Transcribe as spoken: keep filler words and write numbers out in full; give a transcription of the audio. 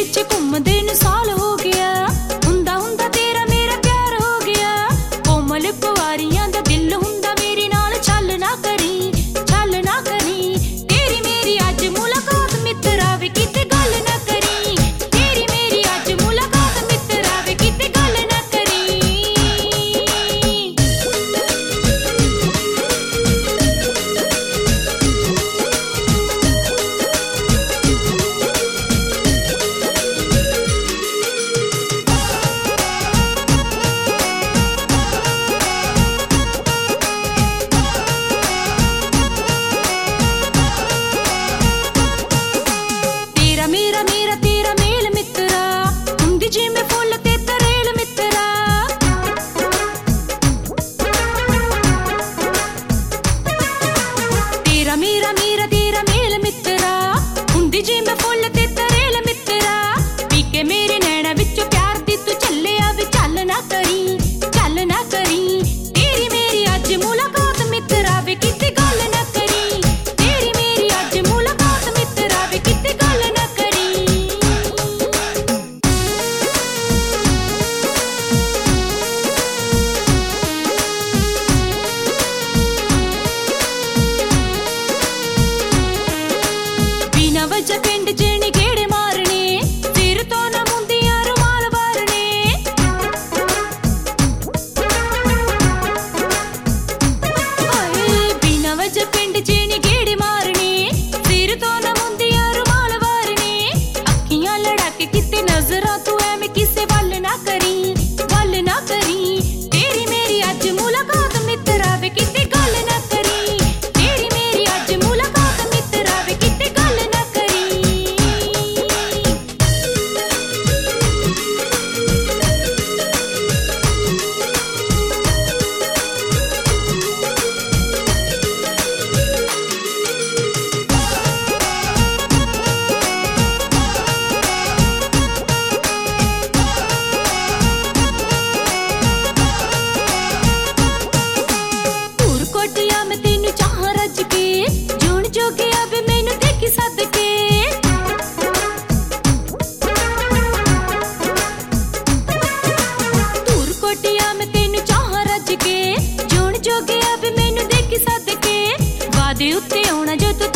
विच घुमदे न साल हो गया, हुंदा हुंदा तेरा मेरा प्यार हो गया। कोमल पवारियां दा दिल हुंदा मेरे नाल, छल ना करी छल ना करी। तेरी मेरी अज मुलाकात मित्तरा वे किते गल ना करी, तेरी मेरी अज मुलाकात मित्तरा वे किते गल ना करी। मेरा मेरा तेरा मेल मित्तरा, हुंदी जिवें फुल ते तरेल मित्तरा। तेरा मेरा मेरा तेरा मेल मित्तरा, हुंदी जिवें फुल ते तरेल मित्तरा। पी के मेरे नैना विचों प्यार दी तू चले आवे, चल ना करी चल ना करी। तेरी मेरी अज मुलाकात मित्तरा वे किते गल ना करी, तेरी मेरी अज मुलाकात मित्तरा वे किते गल ना करी। बिना वजह पिंड जेने गेड़े मारने, सिर तो ना मुंदियां रुमाल वारने। ओए बिना वजह पिंड जेने गेड़े मारने, सिर तो ना मुंदियां रुमाल वारने। अखियां लड़ा के किते नजरां तू ऐवें किसे वल ना करी वल ना करी। तेरी मेरी अज मुलाकात मित्तरा वे किते गल ना करी, तेरी मेरी अज मुलाकात मित्तरा वे किते गल ना करी। दूर कोटिया मैं तेनू चाहां रज के, जून जोगे अबे मैनू देखी सदके। दूर कोटिया मैं तेनू चाहां रज के, जून जोगे अबे मैनू देखी सदके। वादे उत्ते आउणा जो तू